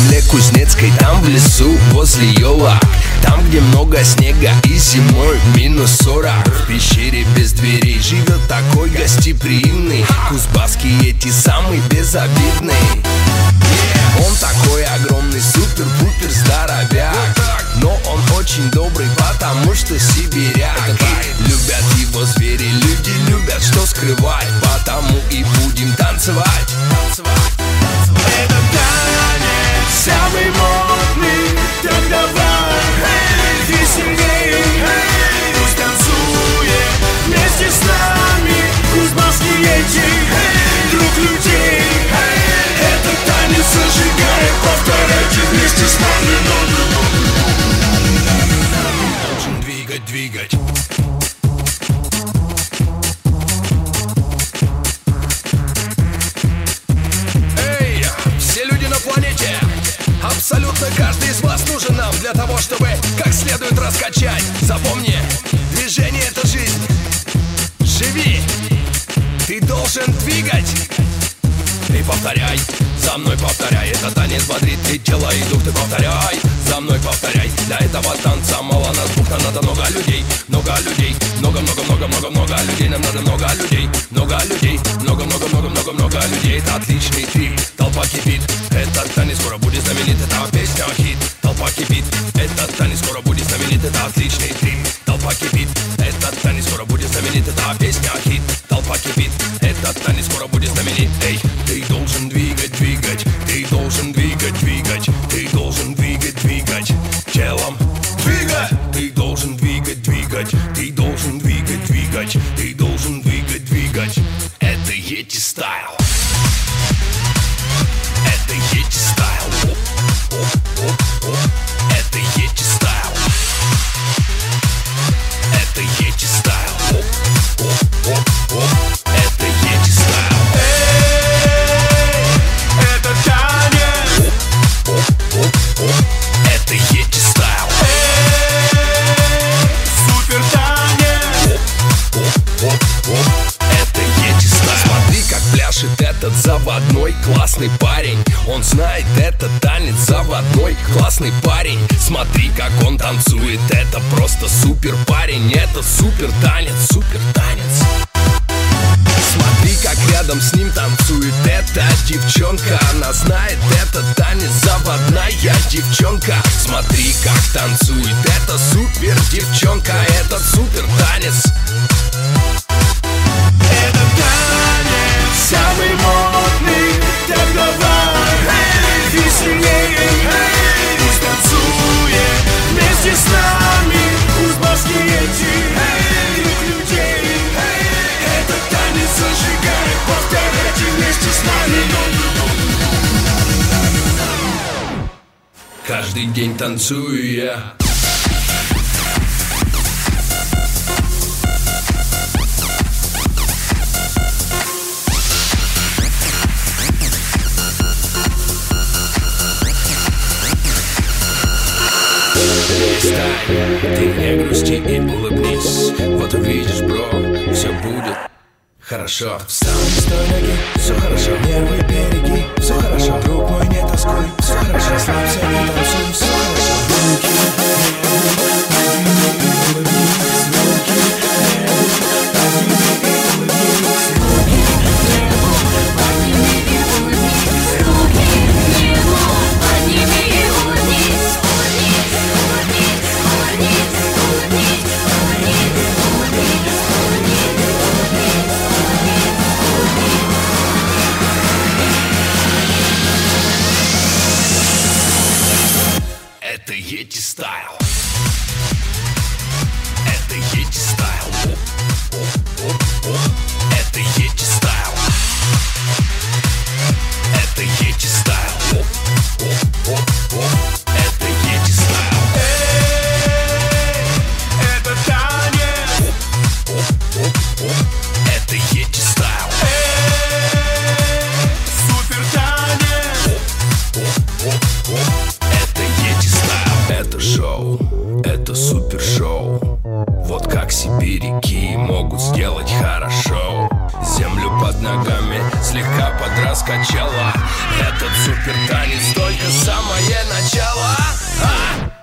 земле Кузнецкой, там в лесу возле елок, там, где много снега и зимой -40. В пещере без дверей живет такой гостеприимный кузбасский, эти самый безобидный. Он такой огромный, супер-пупер здоровяк, но он очень добрый, потому что сибиряк. Любят его звери, люди любят, что скрывать, потому и будем танцевать. Это танец самый модный, так давай, веселей, пусть танцует вместе с нами кузбасский этих друг людей. Этот танец зажигает, повторяйте вместе с нами. Должен двигать. Эй, все люди на планете, абсолютно каждый из вас нужен нам для того, чтобы как следует раскачать. Запомни, движение — это жизнь. Живи, ты должен двигать. Ты повторяй, за мной повторяй. Это танец бодрит и тело, и дух. Ты повторяй, за мной повторяй. Для этого танца мало нас двух, нам надо много людей. Много людей, много людей. Нам надо много людей, много людей. Это отличный трип, толпа кипит. Этот танец скоро будет знаменит, это песня хит. Толпа кипит, этот танец скоро будет знаменит, это отличный трип. Толпа кипит, этот танец скоро будет знаменит, это песня хит. Толпа кипит, этот танец скоро будет знаменит. Эй, ты должен двигать. Ты должен двигать. Ты должен двигать телом. Двигай! Ты должен двигать. Ты должен двигать. Ты должен двигать. Это Йети стайл. Это Йети стайл. Это Йети стайл. Это Йети стайл. Это Йети стайл. Это танец. Это Йети стайл. Супер танец. Это Йети стайл. Смотри, как пляшет этот заводной классный парень. Он знает этот танец заводной классный парень. Смотри, как он танцует, это просто супер парень. Это супер танец. Смотри, как рядом с ним танцует эта девчонка. Она знает этот танец, заводная девчонка. Смотри, как танцует эта супер девчонка. Это супер танец. Это танец самый модный, так давай, веселей, пусть танцует вместе с нами кузбасский этих людей. Этот танец зажигает, повторяйте вместе с нами. Каждый день танцую я. Ты не грусти и улыбнись. Вот увидишь, бро, все будет хорошо. Встань, стой ноги, все хорошо. Нервы береги, все хорошо. Друг мой, не тоскуй, все хорошо. Расслабься, не танцуй, все хорошо. Руки, Это Йети стайл. Это Йети стайл. Это Йети стайл. Это Йети стайл. Это Йети стайл. это танец. Это Йети стайл. Супер танец. Это Йети стайл. Это шоу, это супер шоу. Вот как сибиряки могут сделать хорошо. хорошо. Землю под ногами слегка подраскачала. Этот супер танец только самое начало.